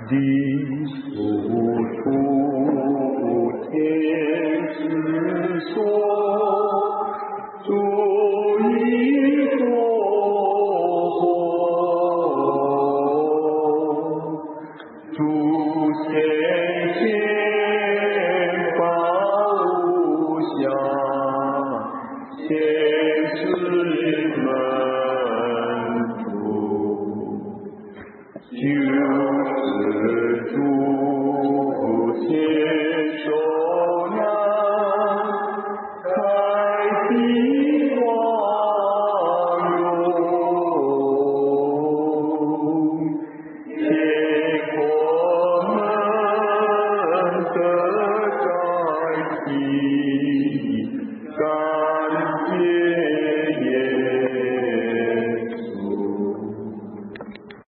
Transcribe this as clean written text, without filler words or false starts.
地处处天之所，诸因果合，诸先贤法无相，先世门主，就是诸天